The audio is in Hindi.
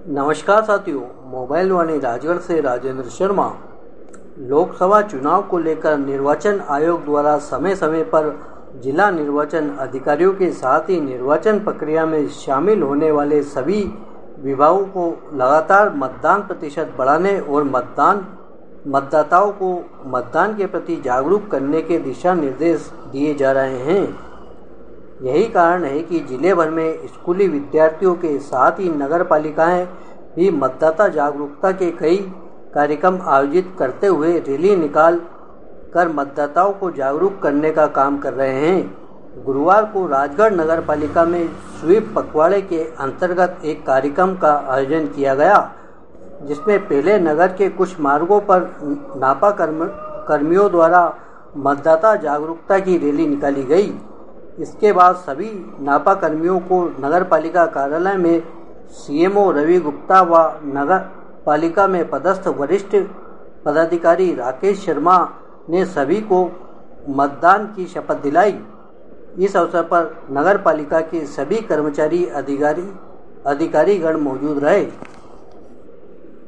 नमस्कार साथियों, मोबाइल वाणी राजगढ़ से राजेंद्र शर्मा। लोकसभा चुनाव को लेकर निर्वाचन आयोग द्वारा समय समय पर जिला निर्वाचन अधिकारियों के साथ ही निर्वाचन प्रक्रिया में शामिल होने वाले सभी विभागों को लगातार मतदान प्रतिशत बढ़ाने और मतदाताओं को मतदान के प्रति जागरूक करने के दिशा निर्देश दिए जा रहे हैं। यही कारण है कि जिले भर में स्कूली विद्यार्थियों के साथ ही नगर पालिकाएं भी मतदाता जागरूकता के कई कार्यक्रम आयोजित करते हुए रैली निकाल कर मतदाताओं को जागरूक करने का काम कर रहे हैं। गुरुवार को राजगढ़ नगर पालिका में स्वीप पखवाड़े के अंतर्गत एक कार्यक्रम का आयोजन किया गया, जिसमें पहले नगर के कुछ मार्गों पर नापा कर्मियों द्वारा मतदाता जागरूकता की रैली निकाली गई। इसके बाद सभी नापा कर्मियों को नगर पालिका कार्यालय में सीएमओ रवि गुप्ता व नगर पालिका में पदस्थ वरिष्ठ पदाधिकारी राकेश शर्मा ने सभी को मतदान की शपथ दिलाई। इस अवसर पर नगर पालिका के सभी कर्मचारी अधिकारीगण मौजूद रहे।